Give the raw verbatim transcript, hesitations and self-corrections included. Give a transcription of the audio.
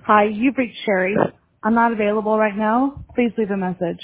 Hi, you've reached Sherry. I'm not available right now. Please leave a message.